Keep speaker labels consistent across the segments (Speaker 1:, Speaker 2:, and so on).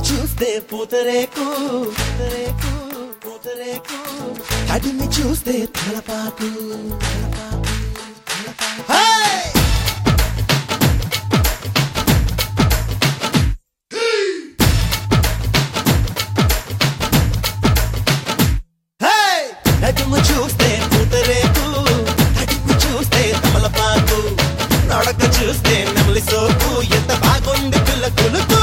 Speaker 1: చూస్తే పూతరేకు పూతరేకు పూతరేకు అడిమి చూస్తే తలపాకు నడుము చూస్తే పూతరేకు అడిమి చూస్తే తమలపాకు నడక చూస్తే నెమలి సోకు ఎంత బాగుంది పిల్ల కొలుకు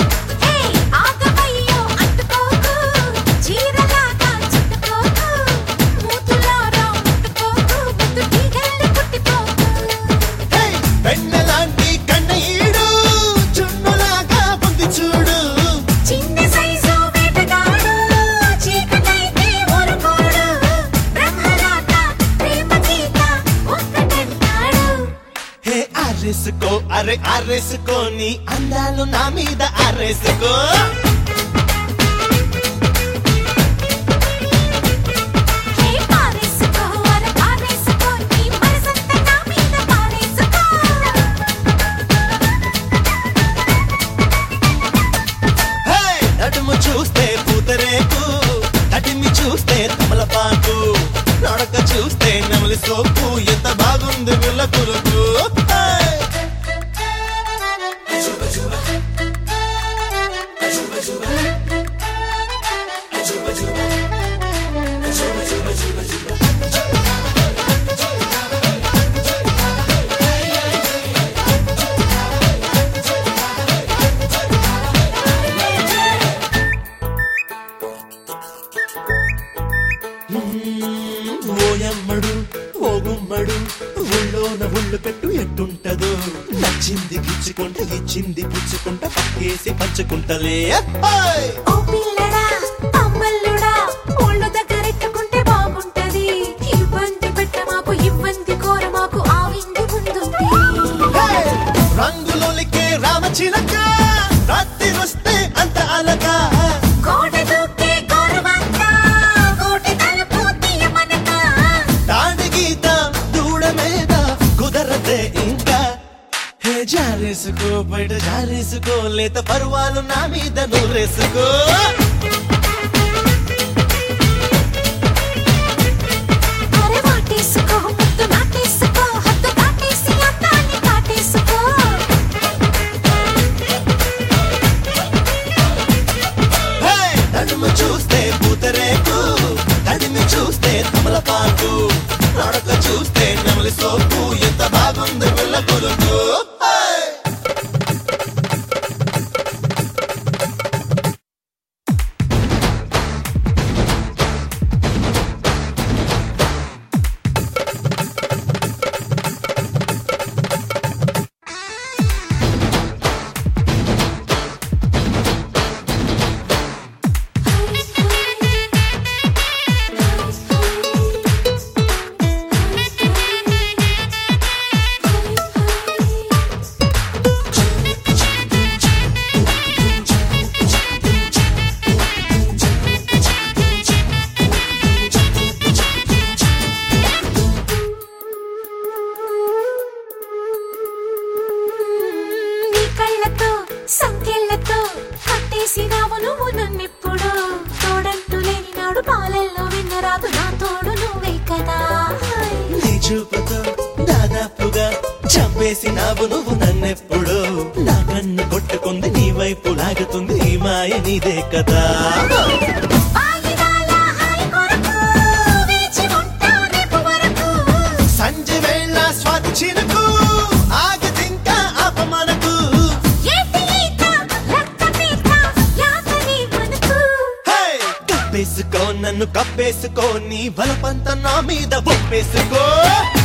Speaker 1: పెన్నలాంటి కన్నయ్యడు చున్నులాగా పొంది చూడు
Speaker 2: చిన్న సైజు వేటగాడు చీకటైతే ఊరుకోడు బ్రహ్మరాత ప్రేమ గీత ఒక్కటంటాడు
Speaker 1: హే ఆరేసుకో అరే ఆరేసుకో నీ అందాలు నా మీద ఆరేసుకో
Speaker 2: హే పారేసుకో అరే పారేసుకో నీ మనసంతా నా మీద పారేసుకో
Speaker 1: హే నడుము చూస్తే పూతరేకు అడిమి చూస్తే తమలపాకు నడక చూస్తే నెమలి సోపు ఎంత బాగుంది పిల్ల కొలుకు ఓయమ్మడు ఓగుమ్మడు ఊళ్ళోన ఉళ్ళు పెట్టు ఎట్టుంటదో నచ్చింది గిచ్చుకుంటే ఇచ్చింది పుచ్చుకుంటా పక్కేసి పంచుకుంటలే
Speaker 2: ఓ పిల్లడా అమ్మల్లుడా ఒళ్ళు దగ్గరెట్టుకుంటే బాగుంటది ఇబ్బంది పెట్ట మాకు ఇబ్బంది కోర మాకు ఆ విందు ముందుంది
Speaker 1: రంగులోలికే రామచిలక రాత్రి వస్తే అంత అలక
Speaker 2: కోట దూకే గౌరవంతా కోటి తలుపు తీయమనక
Speaker 1: తాడి గీత దూడ మీద కుదరదే ఇంకా హే జారేసుకో బయట జారేసుకో లేత పరువాలు నా మీద నూరేసుకో
Speaker 2: అరే వాటేసుకో ముద్దు నాటేసుకో హద్దు దాటేసి అందాన్ని కాటేసుకో
Speaker 1: హే నడుము చూస్తే పూతరేకు అడిమి చూస్తే తమలపాకు నడక చూస్తే నెమలి సోపు ఎంత బాగుంది పిల్ల కొలుకు
Speaker 2: నీ కళ్ళతో సంకెళ్ళతో కట్టేసినావు నువ్వు నన్నెప్పుడు తోడంటూ లేని నాడు పాలల్లో విన్నరాదు నా తోడు నువ్వే కదా
Speaker 1: నీ చూపుతో దాదాపుగా చంపేసినావు నువ్వు నన్నెప్పుడు నా కన్ను కొట్టుకుంది నీ వైపు లాగుతుంది ఈ మాయ నీదే కదా
Speaker 2: ఆగిరాల హాయి కొరకు వేచి ఉంటా రేపు వరకు
Speaker 1: సంజೆ వేళ స్వాతి చినుకు ఆగదింకా అపమనకు
Speaker 2: ఏటి ఈత రక్తపీత యాతని మనకు
Speaker 1: హే కప్పేసుకో నన్ను కప్పేసుకో నీ బలపంత నా మీద ఒప్పేసుకో